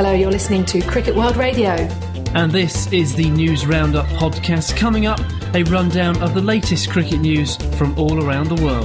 Hello, you're listening to Cricket World Radio. And this is the News Roundup podcast. Coming up, a rundown of the latest cricket news from all around the world.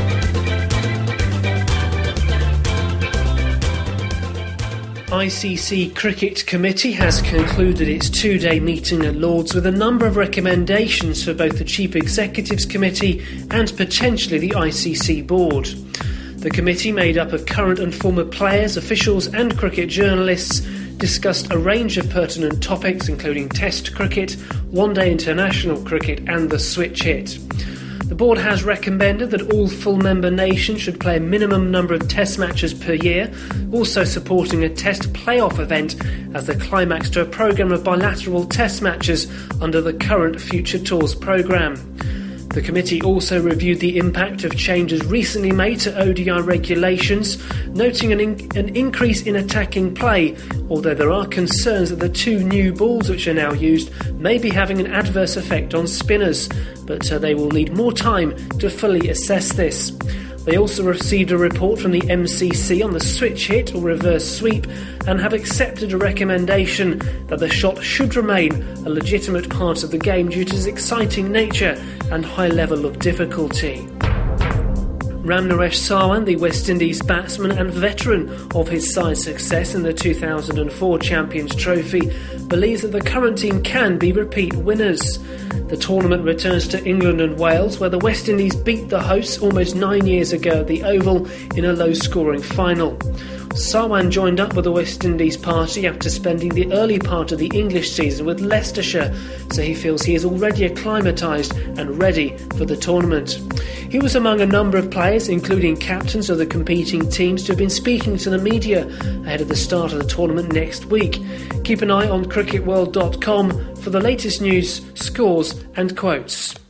ICC Cricket Committee has concluded its two-day meeting at Lords with a number of recommendations for both the Chief Executives Committee and potentially the ICC Board. The committee, made up of current and former players, officials and cricket journalists, discussed a range of pertinent topics including Test cricket, one-day international cricket and the switch hit. The board has recommended that all full member nations should play a minimum number of test matches per year, also supporting a test playoff event as the climax to a programme of bilateral test matches under the current Future Tours programme. The committee also reviewed the impact of changes recently made to ODI regulations, noting an increase in attacking play, although there are concerns that the two new balls which are now used may be having an adverse effect on spinners, but they will need more time to fully assess this. They also received a report from the MCC on the switch hit or reverse sweep and have accepted a recommendation that the shot should remain a legitimate part of the game due to its exciting nature and high level of difficulty. Ramnaresh Sarwan, the West Indies batsman and veteran of his side's success in the 2004 Champions Trophy, believes that the current team can be repeat winners. The tournament returns to England and Wales, where the West Indies beat the hosts almost 9 years ago at the Oval in a low-scoring final. Sarwan joined up with the West Indies party after spending the early part of the English season with Leicestershire, so he feels he is already acclimatised and ready for the tournament. He was among a number of players, including captains of the competing teams, to have been speaking to the media ahead of the start of the tournament next week. Keep an eye on cricketworld.com for the latest news, scores and quotes.